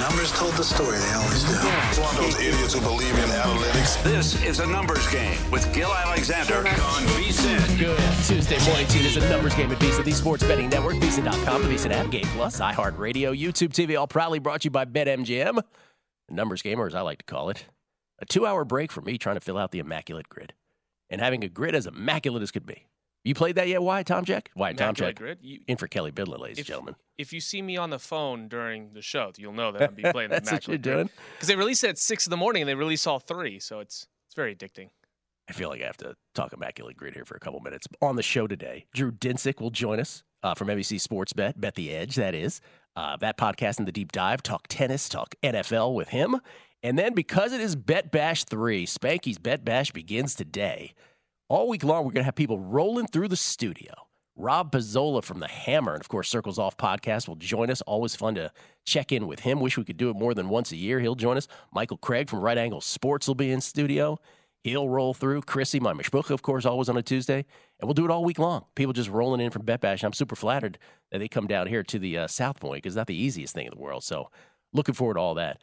Numbers told the story. They always do. It's one of those idiots who believe in analytics. This is a numbers game with Gil Alexander on VSiN. Good Tuesday morning to you. There's a numbers game at VSiN, the Sports Betting Network, VSiN.com, the VSiN app, Game Plus, iHeartRadio, YouTube TV, all proudly brought to you by BetMGM. The numbers game, or as I like to call it, a 2-hour break for me trying to fill out the immaculate grid. And having a grid as immaculate as could be. You played that yet? Why, Tom Jack? Why, Tom Jack? Grid? In for Kelly Bidlin, ladies and gentlemen. If you see me on the phone during the show, you'll know that I'm playing the That's what you're Immaculate doing? Because they release it at 6 in the morning, and they release all 3, so it's very addicting. I feel like I have to talk immaculate grid here for a couple minutes. On the show today, Drew Dinsick will join us from NBC Sports Bet the Edge, that is. That podcast in the deep dive, talk tennis, talk NFL with him. And then because it is Bet Bash 3, Spanky's Bet Bash begins today. All week long, we're going to have people rolling through the studio. Rob Pizzola from The Hammer and, of course, Circles Off podcast will join us. Always fun to check in with him. Wish we could do it more than once a year. He'll join us. Michael Craig from Right Angle Sports will be in studio. He'll roll through. Chrissy, my mishpucha, of course, always on a Tuesday. And we'll do it all week long. People just rolling in from Bet Bash. I'm super flattered that they come down here to the South Point because it's not the easiest thing in the world. So looking forward to all that.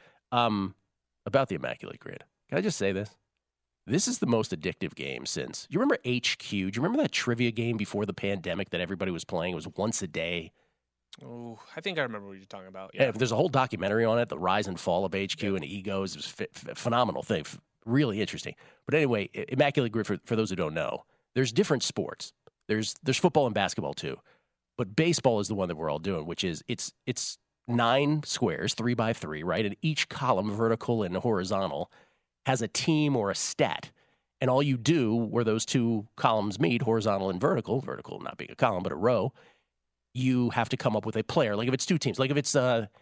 About the Immaculate Grid. Can I just say this? This is the most addictive game since. You remember HQ? Do you remember that trivia game before the pandemic that everybody was playing? It was once a day. Oh, I think I remember what you're talking about. Yeah. There's a whole documentary on it, the rise and fall of HQ and egos. It was a phenomenal thing. Really interesting. But anyway, Immaculate Grid, for those who don't know, there's different sports. There's football and basketball too. But baseball is the one that we're all doing, which is it's 9 squares, 3 by 3, right? And each column, vertical and horizontal, has a team or a stat. And all you do where those 2 columns meet, horizontal and vertical not being a column, but a row, you have to come up with a player. Like if it's 2 teams, like if it's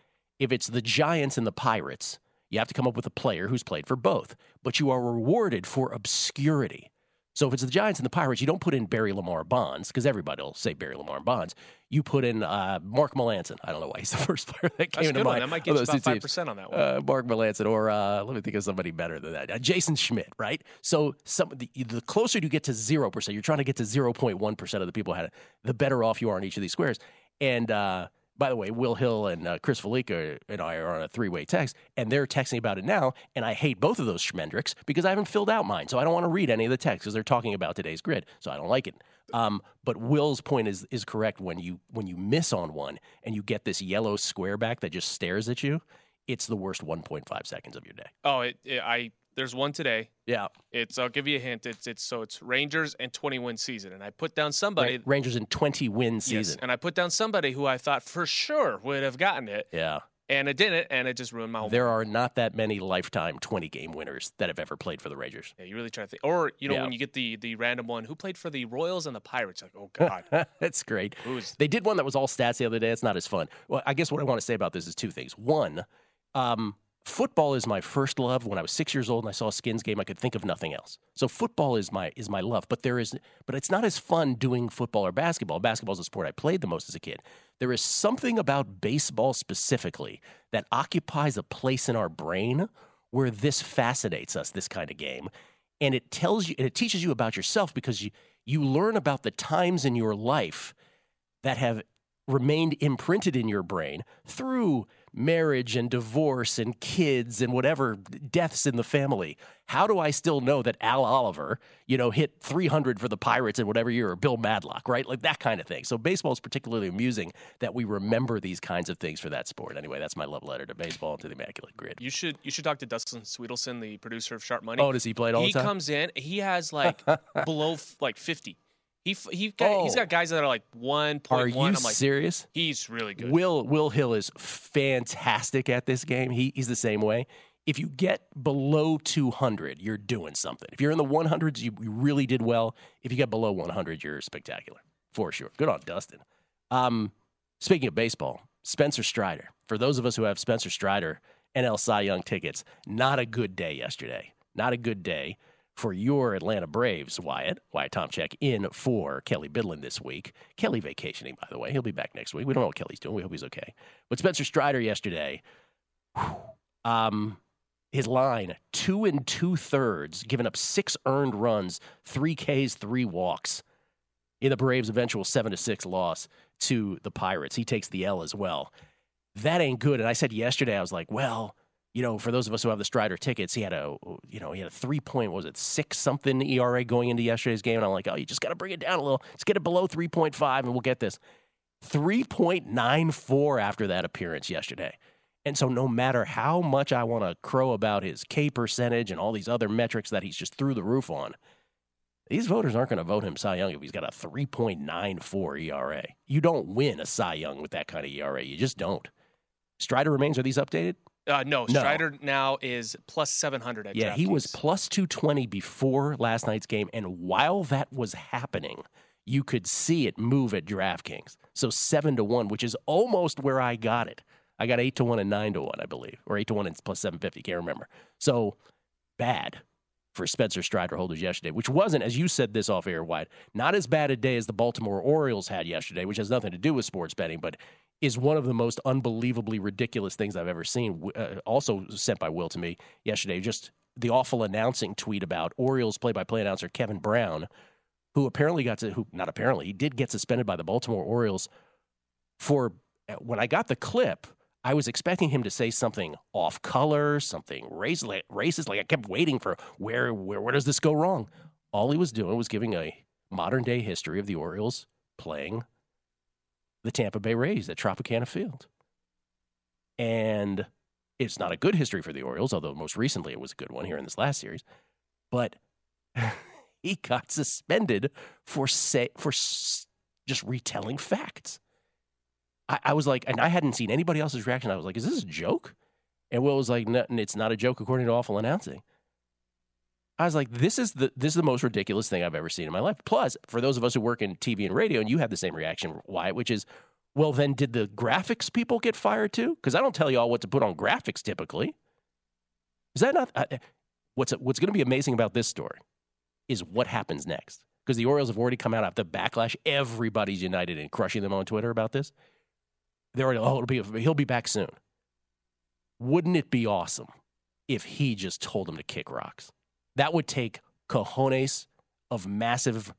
the Giants and the Pirates, you have to come up with a player who's played for both. But you are rewarded for obscurity. So if it's the Giants and the Pirates, you don't put in Barry Lamar Bonds, because everybody will say Barry Lamar Bonds. You put in Mark Melancon. I don't know why he's the first player that came to mind. That might get you about 5% on that one. Mark Melancon, or let me think of somebody better than that. Jason Schmidt, right? So the closer you get to 0%, you're trying to get to 0.1% of the people had it, the better off you are in each of these squares. And by the way, Will Hill and Chris Felica and I are on a 3-way text, and they're texting about it now, and I hate both of those schmendricks because I haven't filled out mine, so I don't want to read any of the texts because they're talking about today's grid, so I don't like it. But Will's point is correct. When you miss on one and you get this yellow square back that just stares at you, it's the worst 1.5 seconds of your day. Oh, there's one today. Yeah. I'll give you a hint. It's Rangers and 20-win season. And I put down somebody. Rangers in 20-win season. Yes, and I put down somebody who I thought for sure would have gotten it. Yeah. And it didn't, and it just ruined my whole There are not that many lifetime 20-game winners that have ever played for the Rangers. Yeah, you really try to think. Or, when you get the random one, who played for the Royals and the Pirates? Like, oh, God. That's great. They did one that was all stats the other day. It's not as fun. Well, I guess what I want to say about this is 2 things. One, football is my first love. When I was 6 years old and I saw a Skins game, I could think of nothing else. So football is my love. But it's not as fun doing football or basketball. Basketball is the sport I played the most as a kid. There is something about baseball specifically that occupies a place in our brain where this fascinates us, this kind of game. And it tells you, and it teaches you about yourself because you learn about the times in your life that have remained imprinted in your brain through marriage and divorce and kids and whatever deaths in the family. How do I still know that Al Oliver, hit 300 for the Pirates in whatever year, or Bill Madlock, right? Like that kind of thing. So baseball is particularly amusing that we remember these kinds of things for that sport. Anyway, that's my love letter to baseball and to the Immaculate Grid. You should talk to Dustin Sweetelson, the producer of Sharp Money. Oh, does he play it all the time? He comes in, he has below 50. He's got guys that are like 1.1. Are you serious? He's really good. Will Hill is fantastic at this game. He's the same way. If you get below 200, you're doing something. If you're in the 100s, you really did well. If you get below 100, you're spectacular, for sure. Good on Dustin. Speaking of baseball, Spencer Strider. For those of us who have Spencer Strider NL Cy Young tickets, not a good day yesterday. Not a good day for your Atlanta Braves, Wyatt Tomchek in for Kelly Bidlin this week. Kelly vacationing, by the way. He'll be back next week. We don't know what Kelly's doing. We hope he's okay. But Spencer Strider yesterday, his line, 2 2/3, giving up 6 earned runs, 3 Ks, 3 walks in the Braves' eventual 7-6 loss to the Pirates. He takes the L as well. that ain't good. And I said yesterday, I was like, well, for those of us who have the Strider tickets, he had a 3.6 something ERA going into yesterday's game. And I'm like, oh, you just got to bring it down a little. Let's get it below 3.5 and we'll get this. 3.94 after that appearance yesterday. And so no matter how much I want to crow about his K percentage and all these other metrics that he's just through the roof on, these voters aren't going to vote him Cy Young if he's got a 3.94 ERA. You don't win a Cy Young with that kind of ERA. You just don't. Strider remains. Are these updated? No. Strider now is plus 700 at DraftKings. He was plus 220 before last night's game. And while that was happening, you could see it move at DraftKings. So 7-1, which is almost where I got it. I got 8-1 and 9-1, I believe, or 8-1 and plus 750. Can't remember. So bad for Spencer Strider holders yesterday, which wasn't, as you said this off air, Wyatt, not as bad a day as the Baltimore Orioles had yesterday, which has nothing to do with sports betting, but is one of the most unbelievably ridiculous things I've ever seen. Also sent by Will to me yesterday, just the awful announcing tweet about Orioles play-by-play announcer Kevin Brown, who he did get suspended by the Baltimore Orioles for, when I got the clip, I was expecting him to say something off color, something racist. Like I kept waiting for where does this go wrong? All he was doing was giving a modern day history of the Orioles playing the Tampa Bay Rays at Tropicana Field. And it's not a good history for the Orioles, although most recently it was a good one here in this last series. But he got suspended for just retelling facts. I was like, and I hadn't seen anybody else's reaction. I was like, is this a joke? And Will was like, no, it's not a joke according to awful announcing. I was like, this is the most ridiculous thing I've ever seen in my life. Plus, for those of us who work in TV and radio, and you had the same reaction, Wyatt, which is, well, then did the graphics people get fired too? Because I don't tell you all what to put on graphics typically. Is that not what's going to be amazing about this story is what happens next. Because the Orioles have already come out after the backlash. Everybody's united in crushing them on Twitter about this. They're already, he'll be back soon. Wouldn't it be awesome if he just told him to kick rocks? That would take cojones of massive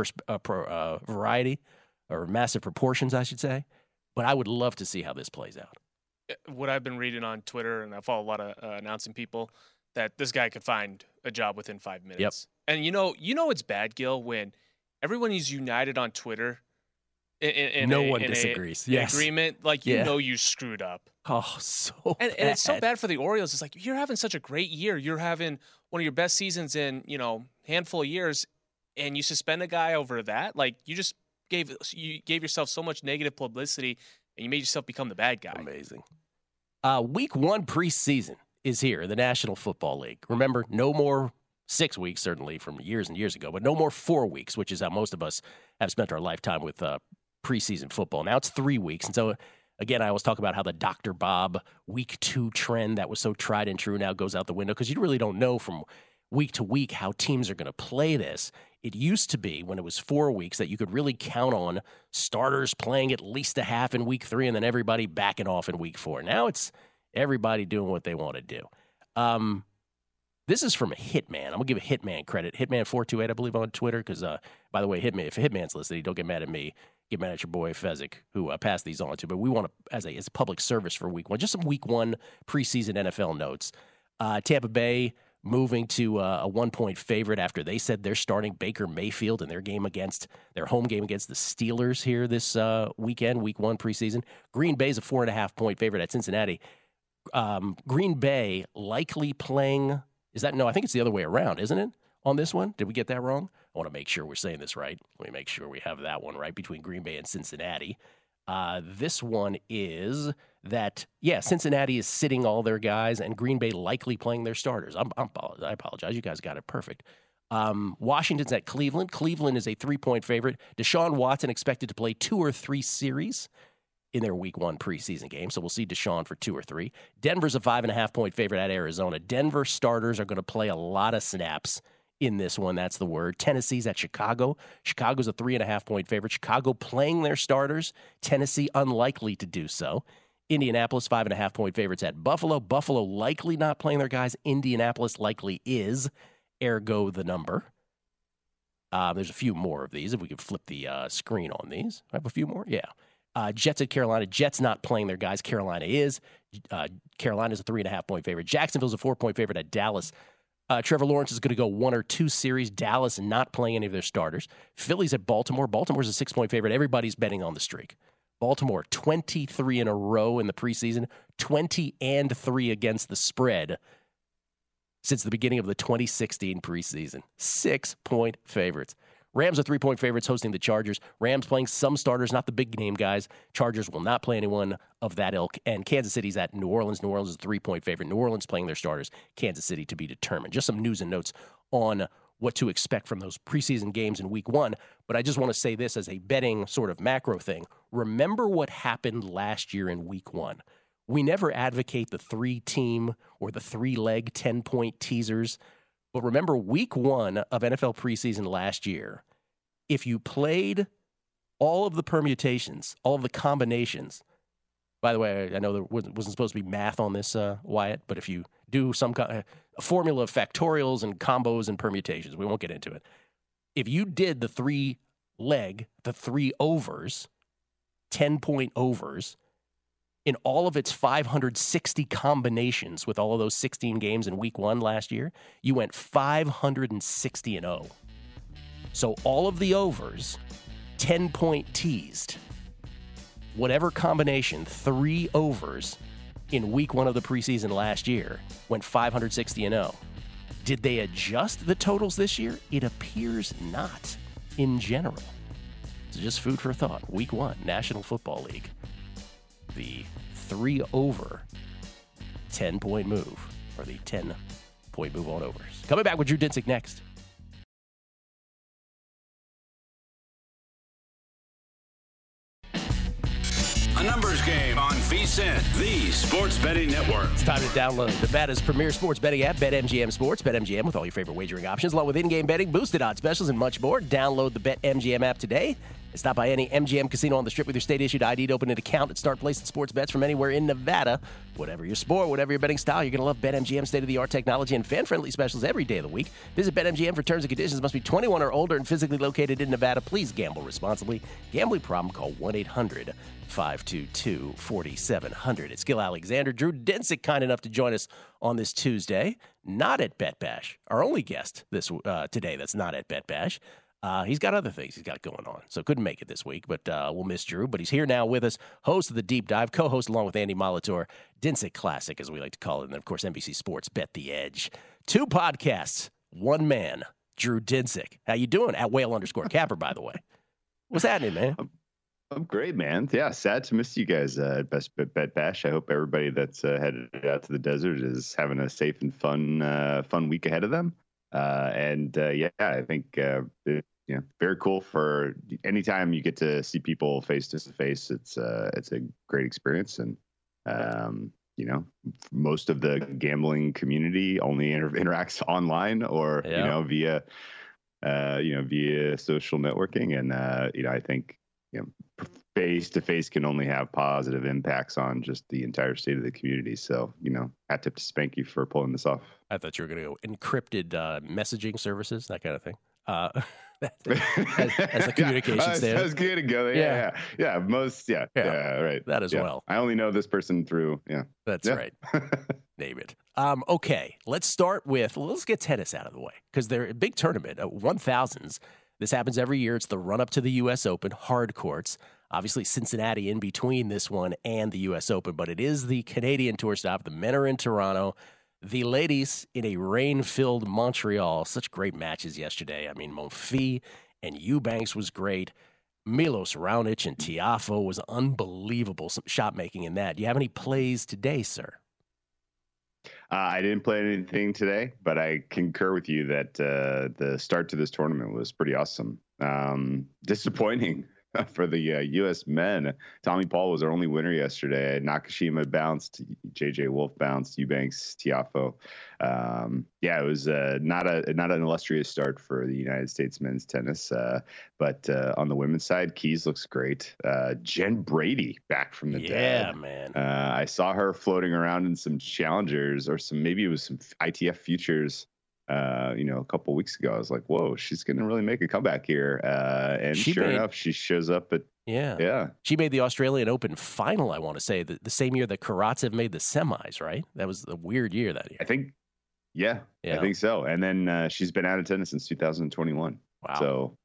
variety, or massive proportions, I should say. But I would love to see how this plays out. What I've been reading on Twitter, and I follow a lot of announcing people, that this guy could find a job within 5 minutes. Yep. And you know it's bad, Gil, when everyone is united on Twitter. No one disagrees. Yes. Agreement, like you screwed up. Oh, so bad. And it's so bad for the Orioles. It's like you're having such a great year. You're having one of your best seasons in handful of years, and you suspend a guy over that. Like you gave yourself so much negative publicity, and you made yourself become the bad guy. Amazing. Week 1 preseason is here. The National Football League. Remember, no more 6 weeks, certainly from years and years ago, but no more 4 weeks, which is how most of us have spent our lifetime with preseason football. Now it's 3 weeks. And so, again, I always talk about how the Dr. Bob week 2 trend that was so tried and true now goes out the window because you really don't know from week to week how teams are going to play this. It used to be when it was 4 weeks that you could really count on starters playing at least a half in week 3 and then everybody backing off in week 4. Now it's everybody doing what they want to do. This is from a Hitman. I'm going to give a Hitman credit. Hitman428, I believe, on Twitter. Because, by the way, if Hitman's listening, don't get mad at me. Get mad at your boy Fezzik, who passed these on to. But we want to, as a public service for week 1, just some week 1 preseason NFL notes. Tampa Bay moving to a 1-point favorite after they said they're starting Baker Mayfield in their home game against the Steelers here this weekend, week 1 preseason. Green Bay's a 4.5-point favorite at Cincinnati. Green Bay likely playing... I think it's the other way around, isn't it, on this one? Did we get that wrong? I want to make sure we're saying this right. Let me make sure we have that one right between Green Bay and Cincinnati. This one is that, Cincinnati is sitting all their guys and Green Bay likely playing their starters. I apologize. You guys got it perfect. Washington's at Cleveland. Cleveland is a 3-point favorite. Deshaun Watson expected to play 2 or 3 series in their week 1 preseason game. So we'll see Deshaun for 2 or 3. Denver's a 5.5-point favorite at Arizona. Denver starters are going to play a lot of snaps in this one. That's the word. Tennessee's at Chicago. Chicago's a 3.5-point favorite. Chicago playing their starters. Tennessee unlikely to do so. Indianapolis, 5.5-point favorites at Buffalo. Buffalo likely not playing their guys. Indianapolis likely is. Ergo the number. There's a few more of these. If we could flip the screen on these. I have a few more. Yeah. Jets at Carolina. Jets not playing their guys. Carolina is. Carolina's a 3.5-point favorite. Jacksonville's a 4-point favorite at Dallas. Trevor Lawrence is going to go 1 or 2 series. Dallas not playing any of their starters. Philly's at Baltimore. Baltimore's a 6-point favorite. Everybody's betting on the streak. Baltimore, 23 in a row in the preseason, 20-3 against the spread since the beginning of the 2016 preseason. 6-point favorites. Rams are 3-point favorites hosting the Chargers. Rams playing some starters, not the big-name guys. Chargers will not play anyone of that ilk. And Kansas City's at New Orleans. New Orleans is a 3-point favorite. New Orleans playing their starters. Kansas City to be determined. Just some news and notes on what to expect from those preseason games in week 1. But I just want to say this as a betting sort of macro thing. Remember what happened last year in week 1. We never advocate the 3-team or the 3-leg 10-point teasers. But remember week 1 of NFL preseason last year, if you played all of the permutations, all of the combinations, by the way, I know there wasn't supposed to be math on this, Wyatt, but if you do some a formula of factorials and combos and permutations, we won't get into it. If you did the 3-leg, the 3 overs, 10-point overs, in all of its 560 combinations with all of those 16 games in week 1 last year, you went 560-0. So all of the overs, 10-point teased, whatever combination, 3 overs in week 1 of the preseason last year went 560-0. Did they adjust the totals this year? It appears not in general. So just food for thought. Week 1, National Football League. The 3 over 10-point move, or the 10-point move on overs. Coming back with Drew Dinsick next. A numbers game on VSiN, the sports betting network. It's time to download Nevada's premier sports betting app, BetMGM Sports. BetMGM with all your favorite wagering options, along with in-game betting, boosted odds specials, and much more. Download the BetMGM app today. And stop by any MGM casino on the Strip with your state-issued ID to open an account and start placing sports bets from anywhere in Nevada. Whatever your sport, whatever your betting style, you're going to love BetMGM state-of-the-art technology and fan-friendly specials every day of the week. Visit BetMGM for terms and conditions. Must be 21 or older and physically located in Nevada. Please gamble responsibly. Gambling problem? Call 1-800-522-4700. It's Gil Alexander. Drew Dinsick, kind enough to join us on this Tuesday. Not at Bet Bash. Our only guest this today that's not at Bet Bash. He's got other things he's got going on, so couldn't make it this week, but we'll miss Drew. But he's here now with us, host of The Deep Dive, co-host along with Andy Molitor, Dinsick Classic, as we like to call it, and then, of course, NBC Sports Bet the Edge. 2 podcasts, 1 man, Drew Dinsick. How you doing? At Whale_Capper, by the way. What's happening, man? I'm great, man. Yeah, sad to miss you guys at Best Bet Bash. I hope everybody that's headed out to the desert is having a safe and fun week ahead of them. Yeah, I think very cool for anytime you get to see people face to face. It's a great experience, and most of the gambling community only interacts online or via social networking, and I think face to face can only have positive impacts on just the entire state of the community. So hat tip to Spanky for pulling this off. I thought you were going to go encrypted messaging services, that kind of thing. As a communication standard. I was going to go there. Yeah. Right. That as well. I only know this person through. Yeah. That's right. Name it. Okay. Let's get tennis out of the way, because they're a big tournament, 1000s. This happens every year. It's the run-up to the U.S. Open, hard courts. Obviously, Cincinnati in between this one and the U.S. Open, but it is the Canadian Tour stop. The men are in Toronto. The ladies in a rain-filled Montreal. Such great matches yesterday. I mean, Monfils and Eubanks was great. Milos Raonic and Tiafoe was unbelievable. Some shot-making in that. Do you have any plays today, sir? I didn't play anything today, but I concur with you that the start to this tournament was pretty awesome. Disappointing for the U.S. men. Tommy Paul was our only winner yesterday. Nakashima bounced, J.J. Wolf bounced, Eubanks, Tiafoe. It was not an illustrious start for the United States men's tennis. But on the women's side, Keys looks great. Jen Brady back from the dead. Yeah, man. I saw her floating around in some challengers or maybe it was some ITF futures a couple of weeks ago. I was like, whoa, she's going to really make a comeback here. And sure enough, she shows up at Yeah. She made the Australian Open final, I want to say, the same year that Karatsev made the semis, right? That was a weird year that year. I think so. And then she's been out of tennis since 2021. Wow. So,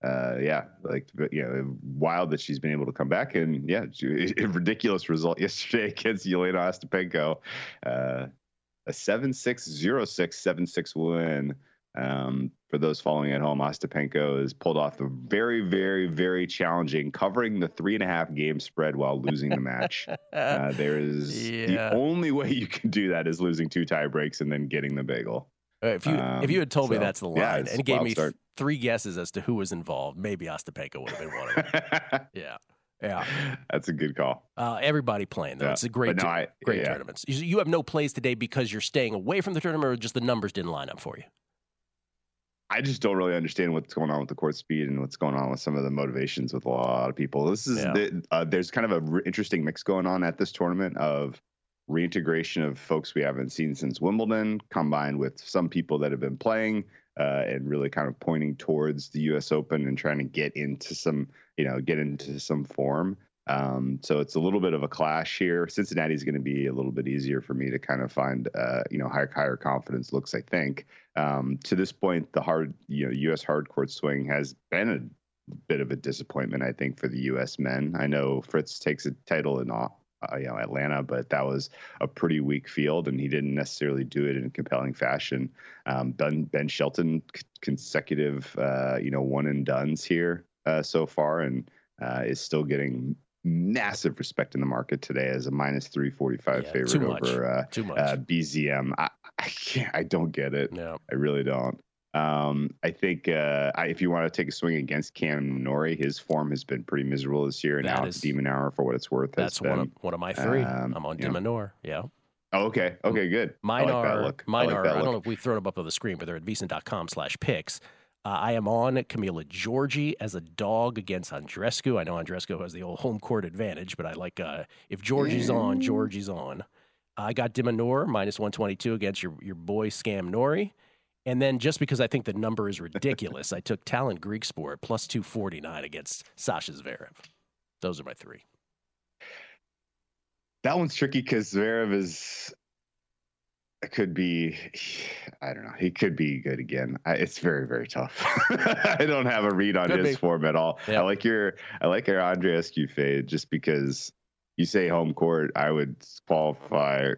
wild that she's been able to come back. And, a ridiculous result yesterday against Jelena Ostapenko. A 7-6, 0-6, 7-6 win. For those following at home, Ostapenko has pulled off the very, very, very challenging covering the 3.5 game spread while losing the match. There is the only way you can do that is losing 2 tie breaks and then getting the bagel. If you had told me that's the line and gave me start. 3 guesses as to who was involved, maybe Ostapenko would have been one of them. Yeah. That's a good call. Everybody playing, though. It's a great tournament. You have no plays today because you're staying away from the tournament, or just the numbers didn't line up for you? I just don't really understand what's going on with the court speed and what's going on with some of the motivations with a lot of people. This is there's kind of a interesting mix going on at this tournament of reintegration of folks we haven't seen since Wimbledon, combined with some people that have been playing and really kind of pointing towards the U.S. Open and trying to get into some form. So it's a little bit of a clash here. Cincinnati is going to be a little bit easier for me to kind of find, higher confidence looks, I think. To this point, the U.S. hard court swing has been a bit of a disappointment, I think, for the U.S. men. I know Fritz takes a title in Atlanta, but that was a pretty weak field, and he didn't necessarily do it in a compelling fashion. Ben Shelton, consecutive, one and dones here so far, and is still getting massive respect in the market today as a -345 favorite over BZM. I don't get it. No. I really don't. I think if you want to take a swing against Cam Norrie, his form has been pretty miserable this year. And Alex de Minaur, for what it's worth, that's one of my 3. I'm on de Minaur. Yeah. Oh, okay. Okay, good. Mine are. I don't know if we've thrown them up on the screen, but they're at VSiN.com/picks. I am on Camila Giorgi as a dog against Andreescu. I know Andreescu has the old home court advantage, but I like if Giorgi's on, Giorgi's on. I got de Minaur -122 against your boy Scam Norrie. And then just because I think the number is ridiculous, I took Talent Griekspoor +249 against Sasha Zverev. Those are my 3. That one's tricky because Zverev could be, I don't know, he could be good again. It's very, very tough. I don't have a read on his form at all. Yep. I like your Andreescu fade just because you say home court. I would qualify,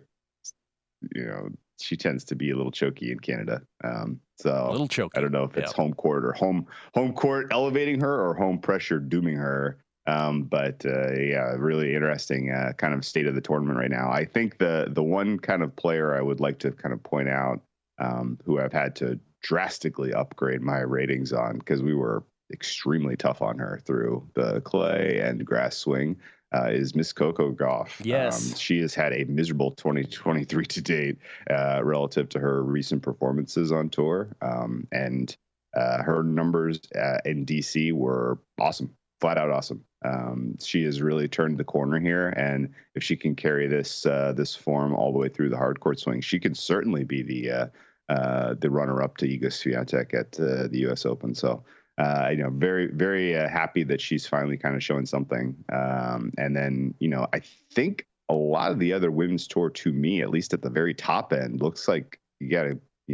she tends to be a little choky in Canada. So a little choky. I don't know if it's home court or home court elevating her or home pressure dooming her. But really interesting kind of state of the tournament right now. I think the one kind of player I would like to kind of point out who I've had to drastically upgrade my ratings on because we were extremely tough on her through the clay and grass swing is Miss Coco Gauff. Yes. She has had a miserable 2023 to date relative to her recent performances on tour. And her numbers in DC were awesome. Flat out awesome. She has really turned the corner here, and if she can carry this form all the way through the hard court swing, she can certainly be the runner-up to Iga Swiatek at the U.S. Open. So, very, very happy that she's finally kind of showing something. And then, I think a lot of the other women's tour, to me, at least at the very top end, looks like you got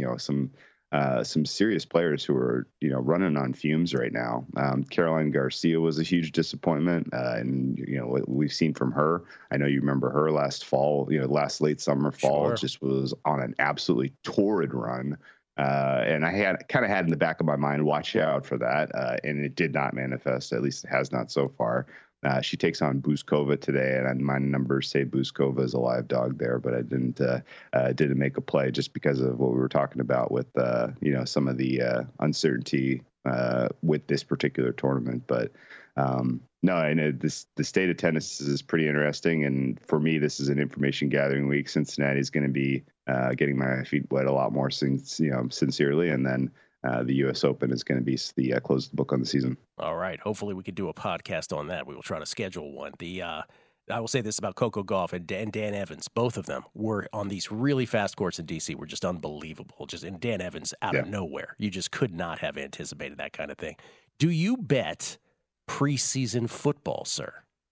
some serious players who are, running on fumes right now. Caroline Garcia was a huge disappointment. And, what we've seen from her, I know you remember her last fall, last late summer, fall, just was on an absolutely torrid run. And I had in the back of my mind, watch out for that. And it did not manifest, at least it has not so far. She takes on Buzkova today, and my numbers say Buzkova is a live dog there, but I didn't make a play just because of what we were talking about with some of the uncertainty with this particular tournament. But no, I know the state of tennis is pretty interesting, and for me, this is an information gathering week. Cincinnati is going to be getting my feet wet a lot more sincerely, and then the U.S. Open is going to be the close of the book on the season. All right. Hopefully we could do a podcast on that. We will try to schedule one. I will say this about Coco Gauff and Dan Evans. Both of them were on these really fast courts in D.C. were just unbelievable. And Dan Evans out of nowhere. You just could not have anticipated that kind of thing. Do you bet preseason football, sir?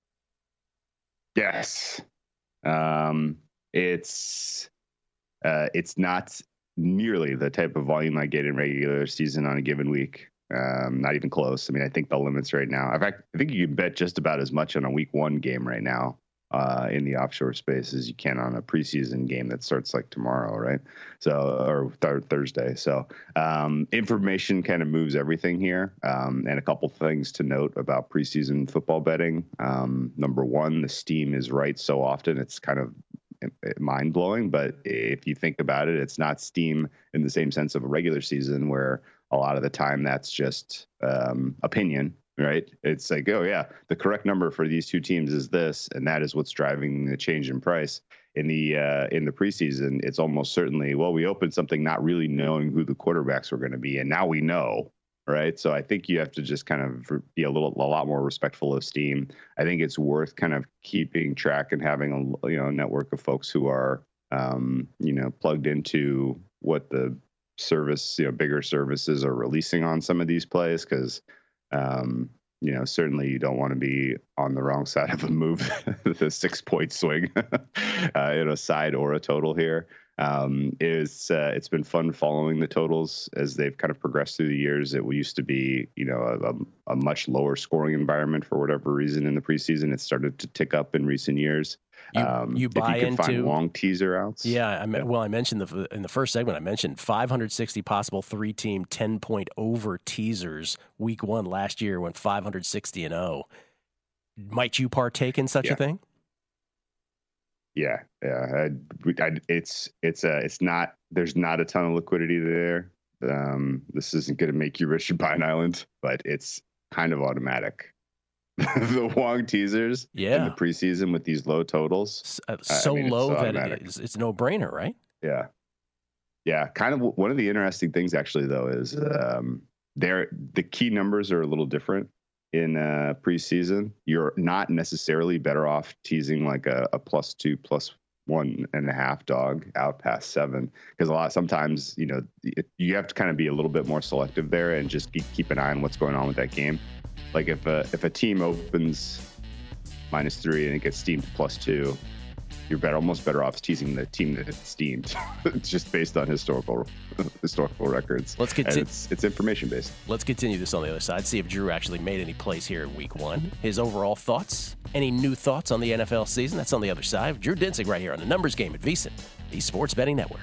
Yes. It's not nearly the type of volume I get in regular season on a given week. Not even close. I mean, I think the limits right now. In fact, I think you can bet just about as much on a week 1 game right now in the offshore space as you can on a preseason game that starts like tomorrow, right? So, or Thursday. So, information kind of moves everything here. And a couple things to note about preseason football betting. Number one, the steam is right so often it's kind of mind blowing. But if you think about it, it's not steam in the same sense of a regular season where a lot of the time that's just opinion, right? It's like, oh yeah, the correct number for these two teams is this, and that is what's driving the change in price. In the preseason, it's almost certainly, well, we opened something not really knowing who the quarterbacks were going to be, and now we know, right? So I think you have to just kind of be a lot more respectful of steam. I think it's worth kind of keeping track and having a network of folks who are plugged into what the service, bigger services are releasing on some of these plays, because certainly you don't want to be on the wrong side of a move, the 6-point swing in a side or a total here. It's been fun following the totals as they've kind of progressed through the years. It used to be, a much lower scoring environment for whatever reason in the preseason. It started to tick up in recent years. You buy if you can into find long teaser outs. Yeah, I mentioned in the first segment, I mentioned 560 possible 3-team 10-point over teasers. Week 1 last year went 560-0. Might you partake in such a thing? Yeah. It's not. There's not a ton of liquidity there. This isn't going to make you rich at Pine Island, but it's kind of automatic. The Wong teasers in the preseason with these low totals, low that it's no brainer, right? Yeah. Kind of one of the interesting things actually though is the key numbers are a little different in preseason. You're not necessarily better off teasing like a +2, +1.5 dog out past 7, because sometimes you have to kind of be a little bit more selective there and just keep an eye on what's going on with that game. Like if a team opens -3 and it gets steamed +2, you're almost better off teasing the team that it's steamed. It's just based on historical records. Let's continue. It's information based. Let's continue this on the other side. See if Drew actually made any plays here in week 1. His overall thoughts. Any new thoughts on the NFL season? That's on the other side. Drew Dinsick right here on the Numbers Game at VSiN, the Sports Betting Network.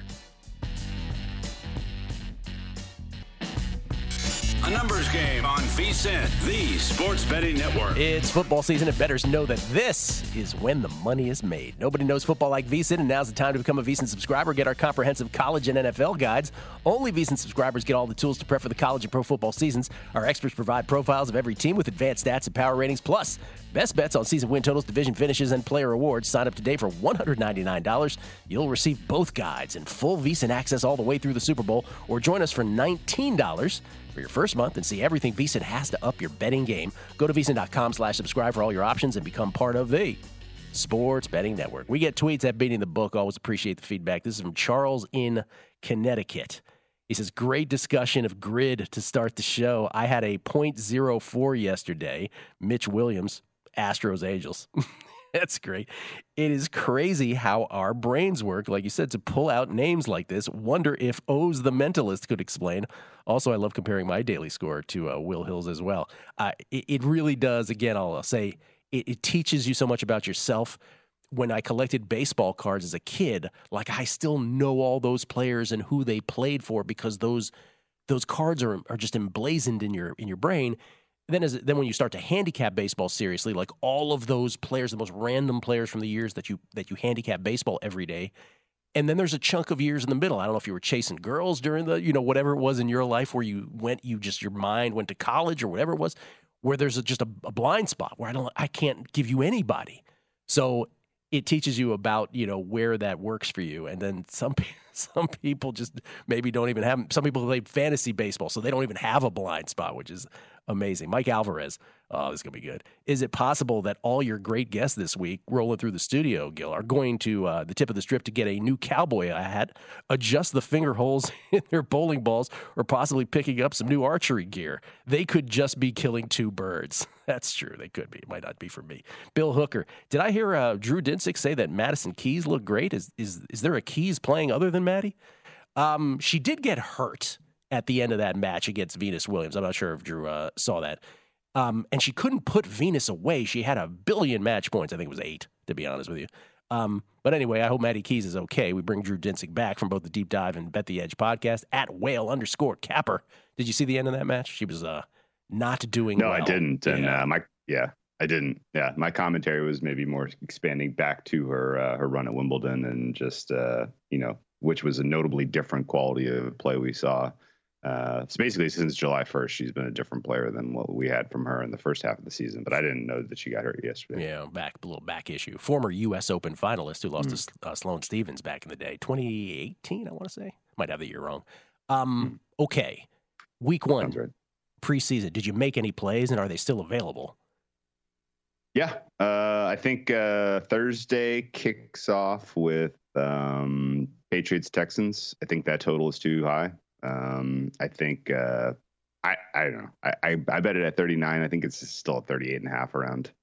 A Numbers Game on VSiN, the Sports Betting Network. It's football season, and bettors know that this is when the money is made. Nobody knows football like VSiN, and now's the time to become a VSiN subscriber. Get our comprehensive college and NFL guides. Only VSiN subscribers get all the tools to prep for the college and pro football seasons. Our experts provide profiles of every team with advanced stats and power ratings, plus best bets on season win totals, division finishes, and player awards. Sign up today for $199. You'll receive both guides and full VSiN access all the way through the Super Bowl, or join us for $19 for your first month and see everything VSiN has to up your betting game. Go to VSiN.com/subscribe for all your options and become part of the Sports Betting Network. We get tweets at Beating the Book. Always appreciate the feedback. This is from Charles in Connecticut. He says, great discussion of grid to start the show. I had a .04 yesterday. Mitch Williams, Astros Angels. That's great. It is crazy how our brains work, like you said, to pull out names like this. Wonder if O's the Mentalist could explain. Also, I love comparing my daily score to Will Hill's as well. It really does. Again, I'll say it teaches you so much about yourself. When I collected baseball cards as a kid, like I still know all those players and who they played for because those cards are just emblazoned in your brain. Then when you start to handicap baseball seriously, like all of those players, the most random players from the years that you handicap baseball every day, and then there's a chunk of years in the middle. I don't know if you were chasing girls during the, whatever it was in your life where your mind went to college or whatever it was, where there's just a blind spot where I can't give you anybody. So it teaches you about, where that works for you. And then some Some people just maybe don't even have. Some people play fantasy baseball, so they don't even have a blind spot, which is amazing. Mike Alvarez, oh, this is going to be good. Is it possible that all your great guests this week rolling through the studio, Gil, are going to the tip of the strip to get a new cowboy hat, adjust the finger holes in their bowling balls, or possibly picking up some new archery gear? They could just be killing two birds. That's true. They could be. It might not be for me. Bill Hooker, did I hear Drew Dinsick say that Madison Keys looked great? Is there a Keys playing other than Maddie? She did get hurt at the end of that match against Venus Williams. I'm not sure if Drew saw that. And she couldn't put Venus away. She had a billion match points. I think it was 8, to be honest with you. But anyway, I hope Maddie Keys is okay. We bring Drew Dinsick back from both the Deep Dive and Bet the Edge podcast at @whale_capper. Did you see the end of that match? She was not doing well. No, I didn't. And yeah. I didn't. Yeah, my commentary was maybe more expanding back to her run at Wimbledon and just which was a notably different quality of play we saw. So basically, since July 1st, she's been a different player than what we had from her in the first half of the season. But I didn't know that she got hurt yesterday. Yeah, a little back issue. Former U.S. Open finalist who lost to Sloane Stephens back in the day, 2018, I want to say. Might have the year wrong. Okay, week 1, right. Preseason. Did you make any plays, and are they still available? Yeah, I think Thursday kicks off with Patriots Texans. I think that total is too high. I think I don't know. I bet it at 39. I think it's still at 38.5 around.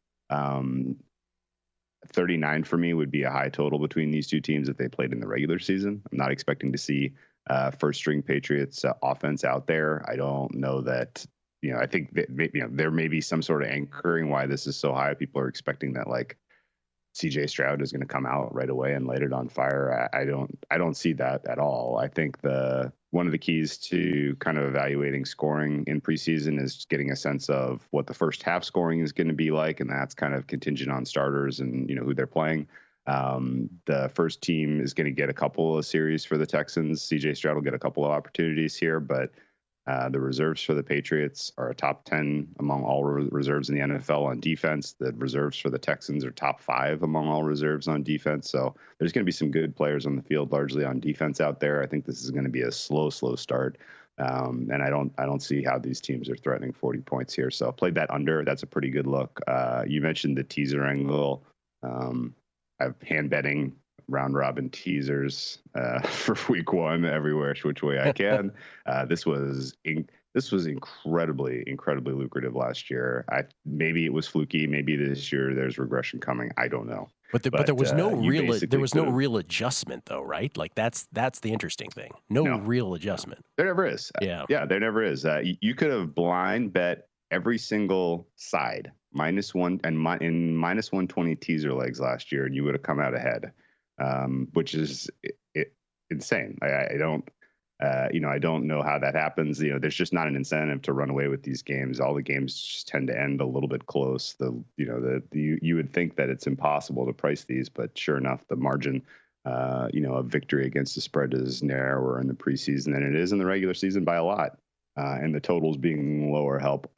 39 for me would be a high total between these two teams if they played in the regular season. I'm not expecting to see first string Patriots offense out there. I don't know that. I think that there may be some sort of anchoring why this is so high. People are expecting that like CJ Stroud is going to come out right away and light it on fire. I don't see that at all. I think one of the keys to kind of evaluating scoring in preseason is getting a sense of what the first half scoring is going to be like, and that's kind of contingent on starters and who they're playing. The first team is going to get a couple of series for the Texans. CJ Stroud will get a couple of opportunities here, but the reserves for the Patriots are a top 10 among all reserves in the NFL on defense. The reserves for the Texans are top 5 among all reserves on defense. So there's going to be some good players on the field, largely on defense out there. I think this is going to be a slow start. And I don't see how these teams are threatening 40 points here. So played that under. That's a pretty good look. You mentioned the teaser angle. I've hand betting round robin teasers for week 1 everywhere which way I can. This was incredibly lucrative last year. Maybe it was fluky. Maybe this year there's regression coming. I don't know. But there was no real adjustment though, right? Like that's the interesting thing. No real adjustment. There never is. Yeah, there never is. You could have blind bet every single side -1 and in -120 teaser legs last year, and you would have come out ahead. Which is insane. I don't know how that happens. There's just not an incentive to run away with these games. All the games just tend to end a little bit close. You would think that it's impossible to price these, but sure enough, the margin, of victory against the spread is narrower in the preseason than it is in the regular season by a lot. And the totals being lower help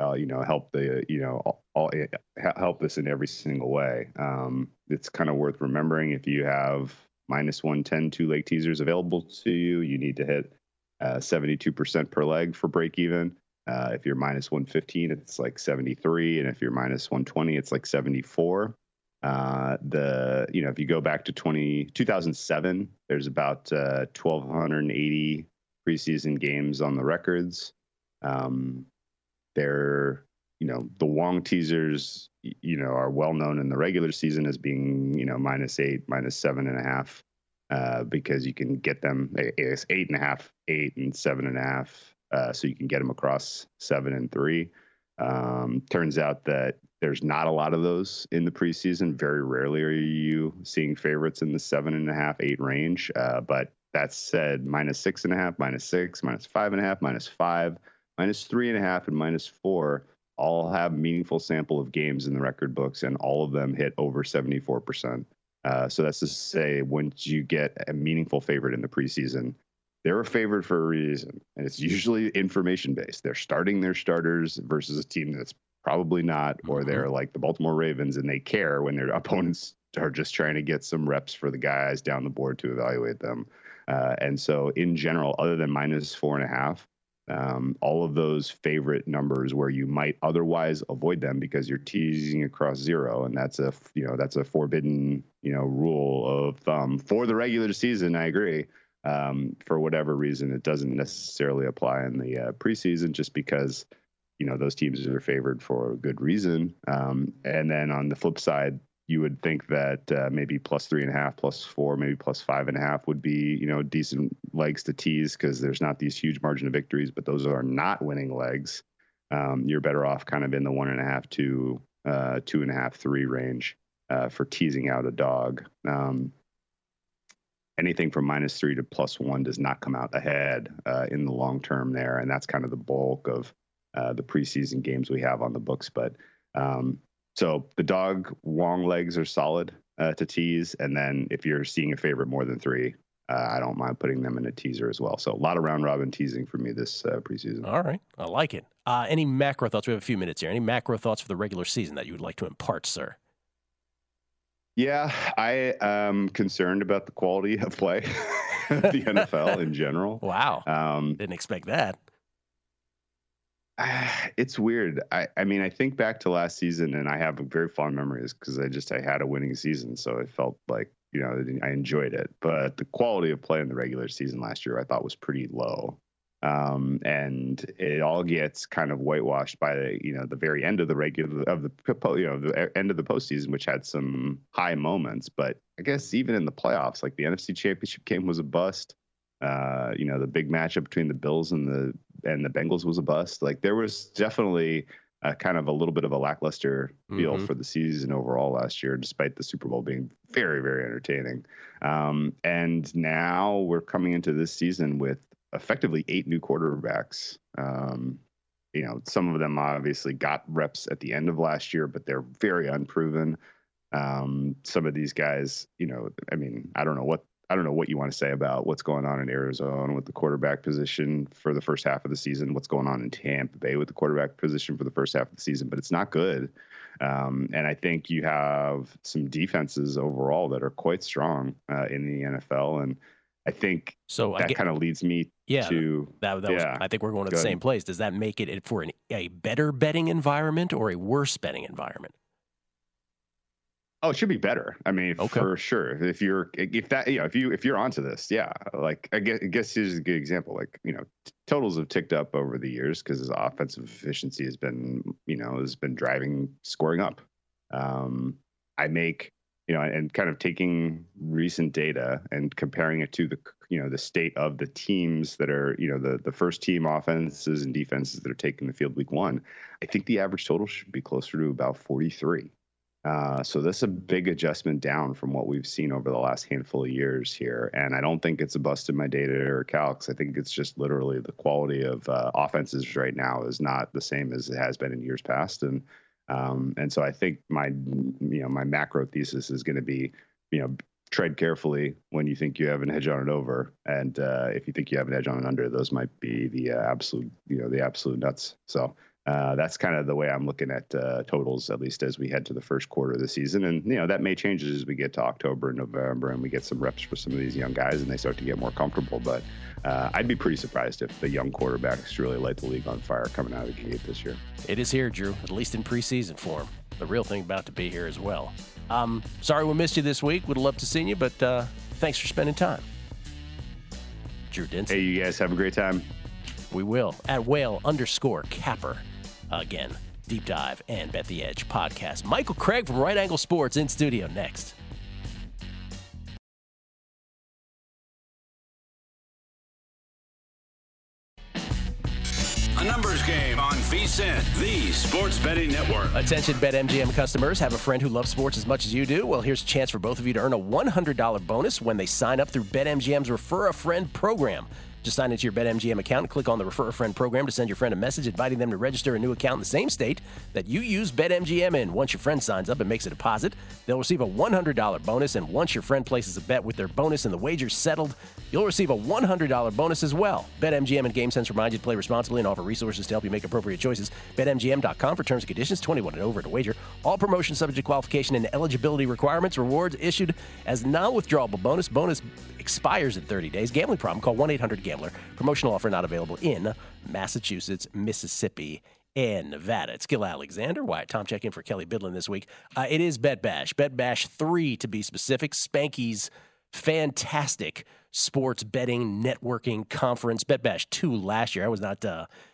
this in every single way. It's kind of worth remembering if you have -110 2-leg teasers available to you, you need to hit 72% per leg for break even. If you're -115, it's like 73, and if you're -120, it's like 74. If you go back to 2007, there's about 1,280 preseason games on the records. The Wong teasers, are well known in the regular season as being, -8, -7.5, because you can get them. It's 8.5, 8 and 7.5. So you can get them across 7 and 3. Turns out that there's not a lot of those in the preseason. Very rarely are you seeing favorites in the 7.5, 8 range. But that said, -6.5, -6, -5.5, -5, -3.5, and -4 all have meaningful sample of games in the record books, and all of them hit over 74%. So that's to say, once you get a meaningful favorite in the preseason, they're a favorite for a reason, and it's usually information-based. They're starting their starters versus a team that's probably not, or they're like the Baltimore Ravens, and they care when their opponents are just trying to get some reps for the guys down the board to evaluate them. And so in general, other than -4.5, all of those favorite numbers where you might otherwise avoid them because you're teasing across 0, and that's a forbidden, rule of thumb for the regular season. I agree. For whatever reason, it doesn't necessarily apply in the preseason, just because, those teams are favored for a good reason. And then on the flip side, you would think that maybe +3.5, +4, maybe +5.5 would be, decent legs to tease, because there's not these huge margin of victories, but those are not winning legs. You're better off kind of in the 1.5 to 2.5, 3 range for teasing out a dog. Anything from -3 to +1 does not come out ahead in the long term there, and that's kind of the bulk of the preseason games we have on the books. But so the dog long legs are solid to tease, and then if you're seeing a favorite more than 3, I don't mind putting them in a teaser as well. So a lot of round robin teasing for me this preseason. All right, I like it. Any macro thoughts? We have a few minutes here. Any macro thoughts for the regular season that you would like to impart, sir? Yeah, I am concerned about the quality of play of the NFL in general. Wow. Didn't expect that. It's weird. I mean, I think back to last season, and I have very fond memories because I had a winning season. So it felt like, I enjoyed it. But the quality of play in the regular season last year, I thought, was pretty low. And it all gets kind of whitewashed by the very end of the the end of the postseason, which had some high moments. But I guess even in the playoffs, like the NFC Championship game was a bust. The big matchup between the Bills and the Bengals was a bust. Like, there was definitely kind of a little bit of a lackluster feel for the season overall last year, despite the Super Bowl being very, very entertaining. And now we're coming into this season with effectively 8 new quarterbacks. Some of them obviously got reps at the end of last year, but they're very unproven. Some of these guys, I don't know what you want to say about what's going on in Arizona with the quarterback position for the first half of the season, what's going on in Tampa Bay with the quarterback position for the first half of the season, but it's not good. And I think you have some defenses overall that are quite strong in the NFL. And I think that kind of leads me to that was, I think we're going to the same place. Does that make it for a better betting environment or a worse betting environment? Oh, it should be better. I mean, for sure. If you're onto this, yeah. Like, I guess here's a good example. Like, totals have ticked up over the years because his offensive efficiency has been driving scoring up. I make, and kind of taking recent data and comparing it to the state of the teams that are, the first team offenses and defenses that are taking the field week 1. I think the average total should be closer to about 43. So that's a big adjustment down from what we've seen over the last handful of years here. And I don't think it's a bust in my data or calcs. I think it's just literally the quality of offenses right now is not the same as it has been in years past. And so I think my macro thesis is going to be, tread carefully when you think you have an edge on an over. And if you think you have an edge on an under, those might be the absolute nuts. So that's kind of the way I'm looking at totals, at least as we head to the first quarter of the season. And, that may change as we get to October and November and we get some reps for some of these young guys and they start to get more comfortable. But I'd be pretty surprised if the young quarterbacks really light the league on fire coming out of the gate this year. It is here, Drew, at least in preseason form. The real thing about to be here as well. Sorry we missed you this week. Would love to see you, but thanks for spending time. Drew Dinsick. Hey, you guys have a great time. We will. At whale_capper. Again, Deep Dive and Bet the Edge podcast. Michael Craig from Right Angle Sports in studio next. A numbers game on VSiN, the sports betting network. Attention BetMGM customers. Have a friend who loves sports as much as you do? Well, here's a chance for both of you to earn a $100 bonus when they sign up through BetMGM's Refer a Friend program. Just sign into your BetMGM account and click on the Refer a Friend program to send your friend a message inviting them to register a new account in the same state that you use BetMGM in. Once your friend signs up and makes a deposit, they'll receive a $100 bonus, and once your friend places a bet with their bonus and the wager's settled, you'll receive a $100 bonus as well. BetMGM and GameSense remind you to play responsibly and offer resources to help you make appropriate choices. BetMGM.com for terms and conditions. 21 and over to wager. All promotions subject to qualification and eligibility requirements. Rewards issued as non-withdrawable bonus. Bonus expires in 30 days. Gambling problem? Call 1-800-GAMBLER. Promotional offer not available in Massachusetts, Mississippi, and Nevada. It's Gil Alexander. Wyatt Tomchek in for Kelly Bidlin this week. It is Bet Bash. Bet Bash 3 to be specific. Spanky's fantastic sports betting networking conference. Bet Bash 2 last year. I was not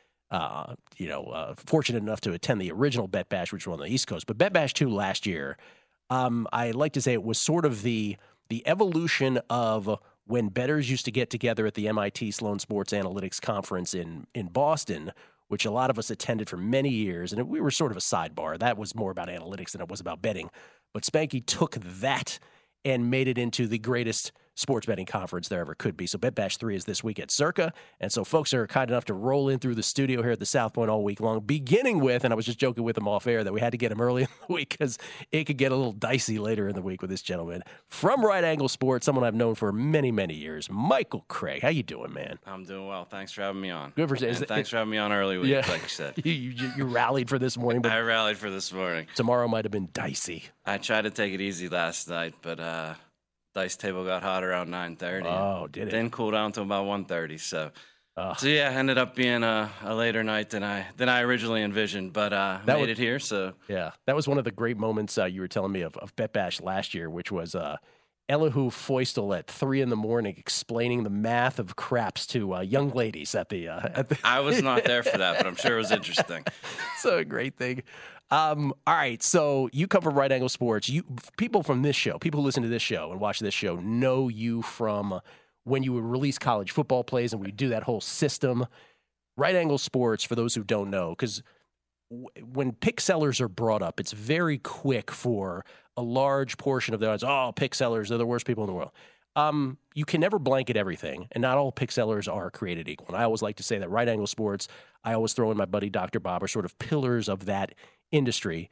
fortunate enough to attend the original Bet Bash, which was on the East Coast. But Bet Bash 2 last year, I like to say it was sort of the evolution of when bettors used to get together at the MIT Sloan Sports Analytics Conference in Boston, which a lot of us attended for many years, and we were sort of a sidebar. That was more about analytics than it was about betting. But Spanky took that and made it into the greatest sports betting conference there ever could be. So Bet Bash 3 is this week at Circa. And so folks are kind enough to roll in through the studio here at the South Point all week long, beginning with, and I was just joking with him off air that we had to get him early in the week because it could get a little dicey later in the week with this gentleman. From Right Angle Sports, someone I've known for many, many years, Michael Craig. How you doing, man? I'm doing well. Thanks for having me on. Good for thanks for having me on early week, like you said. You rallied for this morning. But I rallied for this morning. Tomorrow might have been dicey. I tried to take it easy last night, but dice table got hot around 9:30. Oh, did it? Didn't cool down until about 1:30. So yeah, ended up being a later night than I originally envisioned, but made it here. So yeah, that was one of the great moments you were telling me of Bet Bash last year, which was Elihu Feustel at 3 a.m. explaining the math of craps to young ladies at the. I was not there for that, but I'm sure it was interesting. So a great thing. All right, so you come from Right Angle Sports. People from this show, people who listen to this show and watch this show, know you from when you would release college football plays and we do that whole system. Right Angle Sports, for those who don't know, because when pick sellers are brought up, it's very quick for a large portion of the audience. Pick sellers, they're the worst people in the world. You can never blanket everything, and not all pick sellers are created equal. And I always like to say that Right Angle Sports, I always throw in my buddy Dr. Bob, are sort of pillars of that industry.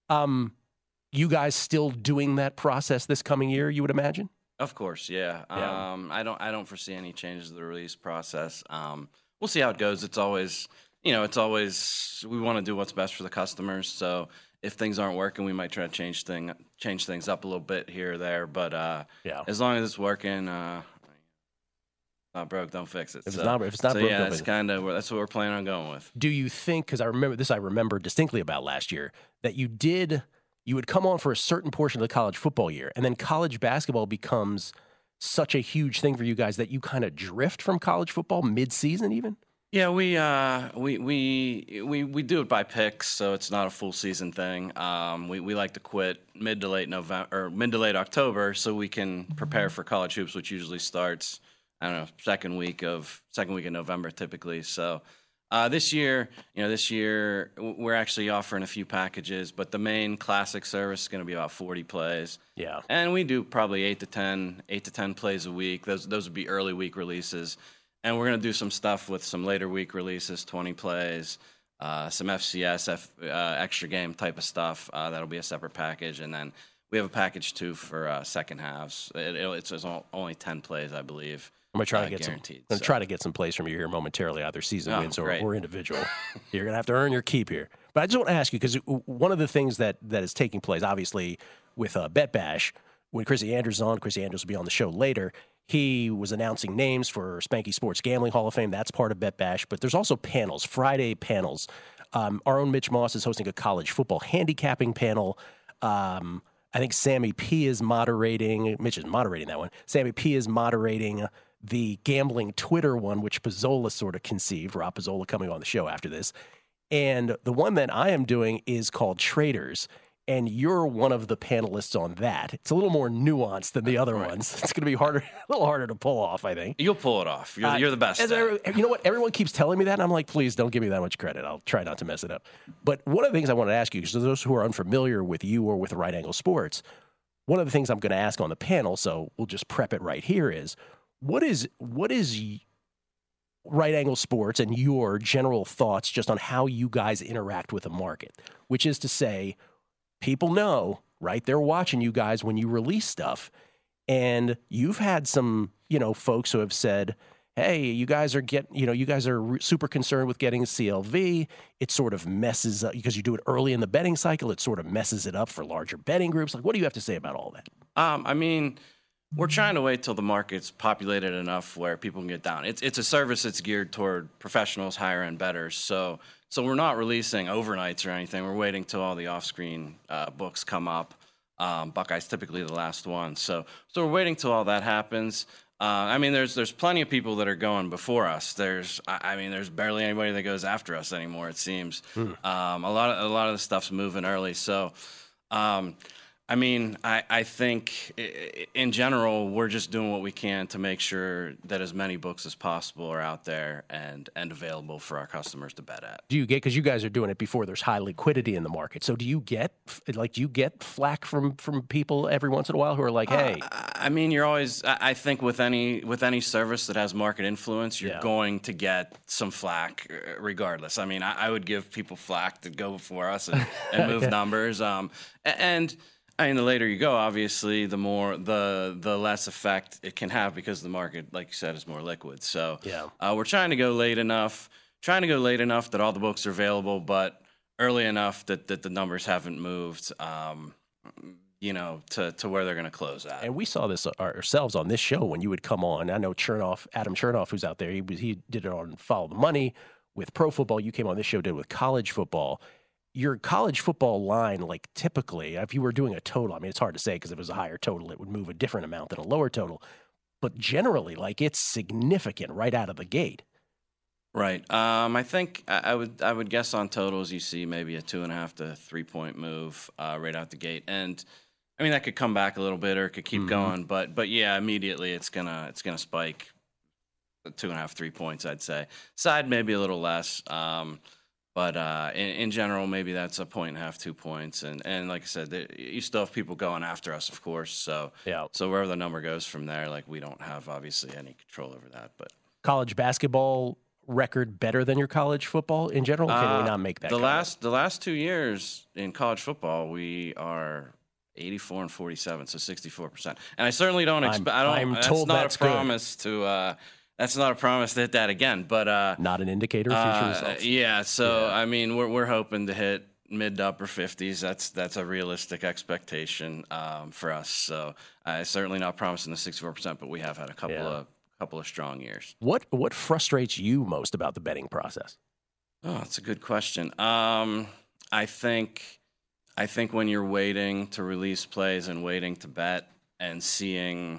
You guys still doing that process this coming year, you would imagine? Of course, yeah. I don't foresee any changes to the release process. We'll see how it goes. It's always we want to do what's best for the customers. So if things aren't working, we might try to change things up a little bit here or there. But as long as it's working, not broke, don't fix it. If it's not broke, yeah, that's what we're planning on going with. Do you think? Because I remember distinctly about last year that you would come on for a certain portion of the college football year, and then college basketball becomes such a huge thing for you guys that you kind of drift from college football mid-season even? Yeah, we do it by picks, so it's not a full season thing. We like to quit mid to late October, so we can prepare for college hoops, which usually starts second week of November typically. So this year we're actually offering a few packages, but the main classic service is going to be about 40 plays. Yeah, and we do probably 8 to 10 plays a week. Those would be early week releases. And we're going to do some stuff with some later week releases, 20 plays, some FCS, extra game type of stuff. That'll be a separate package. And then we have a package, too, for second halves. It's only 10 plays, I believe. I'm going to try to get some plays from you here momentarily, either season wins or individual. You're going to have to earn your keep here. But I just want to ask you, because one of the things that is taking place, obviously, with Bet Bash, when Chrissy Andrews is on, Chrissy Andrews will be on the show later, he was announcing names for Spanky Sports Gambling Hall of Fame. That's part of Bet Bash. But there's also panels, Friday panels. Our own Mitch Moss is hosting a college football handicapping panel. I think Sammy P is moderating. Mitch is moderating that one. Sammy P is moderating the gambling Twitter one, which Pizzola sort of conceived. Rob Pizzola coming on the show after this. And the one that I am doing is called Traders. And you're one of the panelists on that. It's a little more nuanced than the other ones. It's going to be a little harder to pull off, I think. You'll pull it off. You're the best. You know what? Everyone keeps telling me that, and I'm like, please don't give me that much credit. I'll try not to mess it up. But one of the things I want to ask you, because those who are unfamiliar with you or with Right Angle Sports, one of the things I'm going to ask on the panel, so we'll just prep it right here, is what is Right Angle Sports and your general thoughts just on how you guys interact with the market, which is to say, people know, right? They're watching you guys when you release stuff. And you've had some, folks who have said, hey, you guys are super concerned with getting a CLV. It sort of messes up because you do it early in the betting cycle. It sort of messes it up for larger betting groups. Like, what do you have to say about all that? We're trying to wait till the market's populated enough where people can get down. It's a service that's geared toward professionals, higher end bettors. So we're not releasing overnights or anything. We're waiting till all the off-screen books come up. Buckeyes typically the last one. So we're waiting till all that happens. There's plenty of people that are going before us. There's barely anybody that goes after us anymore. It seems. A lot of the stuff's moving early. So. I think in general, we're just doing what we can to make sure that as many books as possible are out there and available for our customers to bet at. Do you get, because you guys are doing it before there's high liquidity in the market, so do you get flack from people every once in a while who are like, hey? You're always, I think with any service that has market influence, you're going to get some flack regardless. I would give people flack to go before us and move numbers. The later you go, obviously, the more the less effect it can have because the market, like you said, is more liquid. So we're trying to go late enough that all the books are available, but early enough that the numbers haven't moved, to where they're going to close at. And we saw this ourselves on this show when you would come on. I know Adam Chernoff, who's out there, he did it on Follow the Money with pro football. You came on this show, did it with college football. Your college football line, like typically, if you were doing a total, it's hard to say because if it was a higher total, it would move a different amount than a lower total. But generally, it's significant right out of the gate. Right. I think I would guess on totals you see maybe a 2.5 to 3 point move right out the gate, and that could come back a little bit or it could keep going. But yeah, immediately it's gonna spike 2.5, 3 points. I'd say side maybe a little less. But in general, maybe that's 1.5, 2 points. And like I said, you still have people going after us, of course. So wherever the number goes from there, we don't have, obviously, any control over that. But college basketball record better than your college football in general? Can we not make that? The last 2 years in college football, we are 84 and 47, so 64%. And I certainly don't expect. That's not a promise to. That's not a promise to hit that again, but not an indicator of future results. Yeah, so we're hoping to hit mid to upper 50s. That's a realistic expectation for us. So certainly not promising the 64%, but we have had a couple of strong years. What frustrates you most about the betting process? Oh, that's a good question. I think when you're waiting to release plays and waiting to bet and seeing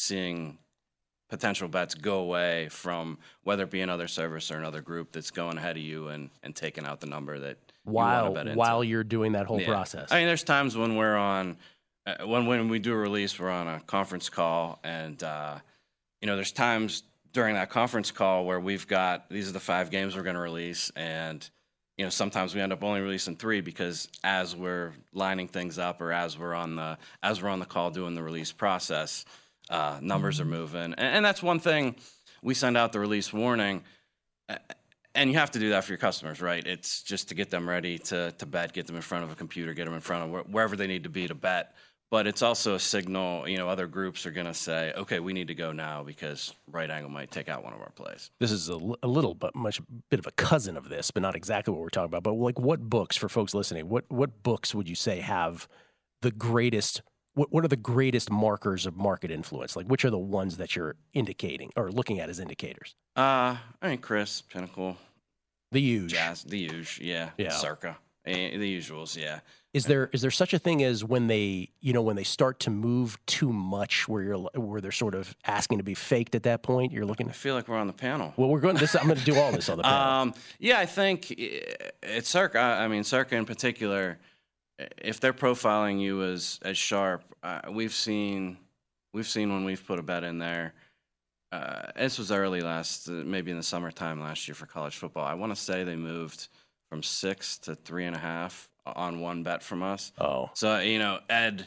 potential bets go away from whether it be another service or another group that's going ahead of you and taking out the number that you want to bet into. While you're doing that whole process. There's times when we're on when we do a release, we're on a conference call, and there's times during that conference call where we've got these are the 5 games we're going to release, and sometimes we end up only releasing 3 because as we're lining things up or as we're on the call doing the release process. Numbers are moving. And that's one thing. We send out the release warning, and you have to do that for your customers, right? It's just to get them ready to bet, get them in front of a computer, get them in front of wherever they need to be to bet. But it's also a signal, other groups are going to say, okay, we need to go now because Right Angle might take out one of our plays. This is a little bit of a cousin of this, but not exactly what we're talking about. But what books, for folks listening, what books would you say have the greatest What are the greatest markers of market influence? Which are the ones that you're indicating or looking at as indicators? Chris, Pinnacle. The huge. Jazz, the huge, yeah. Circa. The usuals, yeah. Is there such a thing as when they start to move too much where they're sort of asking to be faked at that point? You're looking. I feel like we're on the panel. Well, I'm going to do all this on the panel. I think it's Circa. Circa in particular. If they're profiling you as sharp, we've seen when we've put a bet in there. This was early maybe in the summertime last year for college football. I want to say they moved from 6 to 3.5 on one bet from us. Oh, so Ed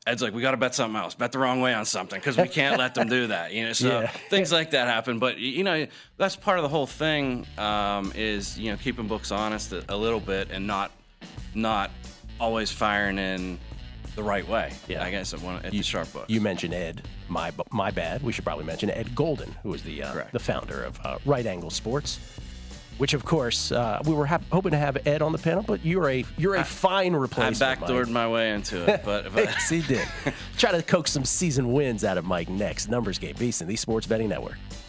Ed's like, we got to bet something else. Bet the wrong way on something because we can't let them do that. So things like that happen. But, that's part of the whole thing is, keeping books honest a little bit and not always firing in the right way. Yeah. I guess at the Sharp Books. You mentioned Ed. My bad. We should probably mention Ed Golden, who is the founder of Right Angle Sports. Which, of course, we were hoping to have Ed on the panel, but you're a fine replacement. I backdoored my way into it, but yes, he did. Try to coax some season wins out of Mike next. Numbers Game, VSiN, the Sports Betting Network.